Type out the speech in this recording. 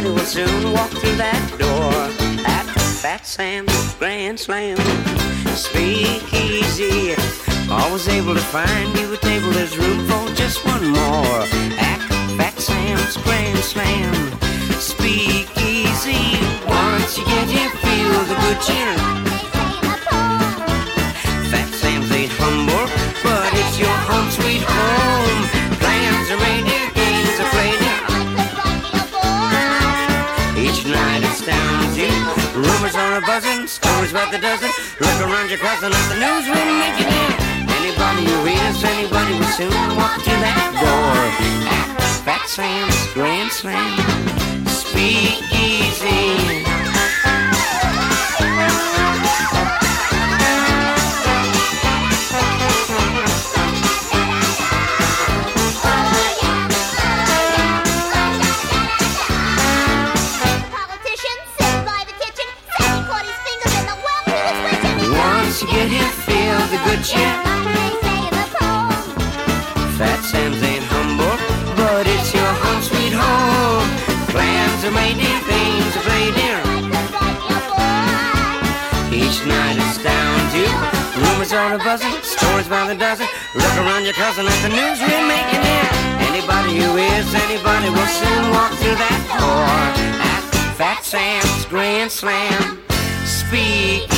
anybody will soon walk through that door at Fat Sam's Grand Slam. Speakeasy, always able to find you a table. There's room for just one more at Fat Sam's Grand Slam. Speakeasy, once you get here, feel the good cheer. Fat Sam's ain't humble, but it's your home sweet home. Plans are made here, games are played here. Each night astounds you. Rumors are a-buzzing, stories about the dozen. Look around your cousin at the newsroom, make it in. Anybody who hears, anybody will soon walk to that door at Fat Sam's Grand Slam. Speakeasy. Once you get here, feel the good cheer. Fat Sam's ain't humble, but it's your home sweet home. Plans are made dear, things are played dear. Each night astounds you. Rumors are a-buzzing, stories by the dozen. Look around your cousin at the news we're making here. Anybody who is anybody will soon walk through that door at Fat Sam's Grand Slam. Speak